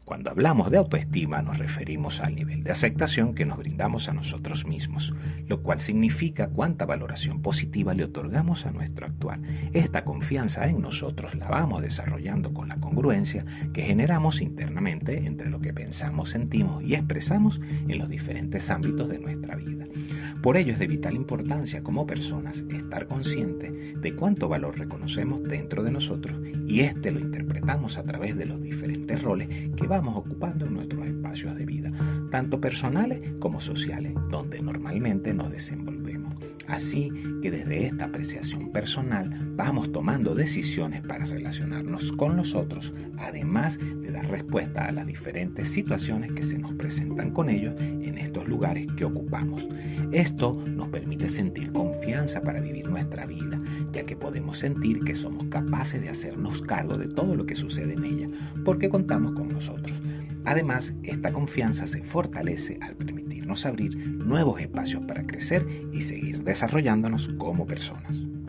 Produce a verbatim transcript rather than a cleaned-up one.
Cuando hablamos de autoestima nos referimos al nivel de aceptación que nos brindamos a nosotros mismos, lo cual significa cuánta valoración positiva le otorgamos a nuestro actuar. Esta confianza en nosotros la vamos desarrollando con la congruencia que generamos internamente entre lo que pensamos, sentimos y expresamos en los diferentes ámbitos de nuestra vida. Por ello es de vital importancia como personas estar conscientes de cuánto valor reconocemos dentro de nosotros y este lo interpretamos a través de los diferentes roles que vamos ocupando en nuestros espacios de vida, tanto personales como sociales, donde normalmente nos desenvolvemos. Así que desde esta apreciación personal vamos tomando decisiones para relacionarnos con los otros, además de dar respuesta a las diferentes situaciones que se nos presentan con ellos en estos lugares que ocupamos. Esto nos permite sentir confianza para vivir nuestra vida, ya que podemos sentir que somos capaces de hacernos cargo de todo lo que sucede en ella, porque contamos con nosotros. Además, esta confianza se fortalece al permitirnos abrir nuevos espacios para crecer y seguir desarrollándonos como personas.